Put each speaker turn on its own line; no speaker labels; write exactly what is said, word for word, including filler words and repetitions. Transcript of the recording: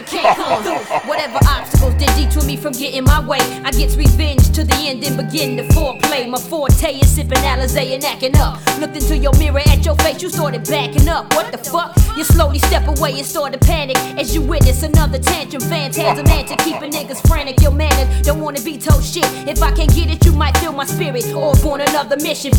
can't come through. Whatever obstacles that detour me from getting my way, I get revenge to the end and begin to foreplay. My forte is sipping Alizé and acting up. Looked into your mirror at your face, you started backing up. What the fuck? You slowly step away and start to panic as you witness another tantrum. Phantasm antic, keeping niggas frantic. Your manners don't wanna be told shit. If I can't get it, you might feel my spirit or born another mission.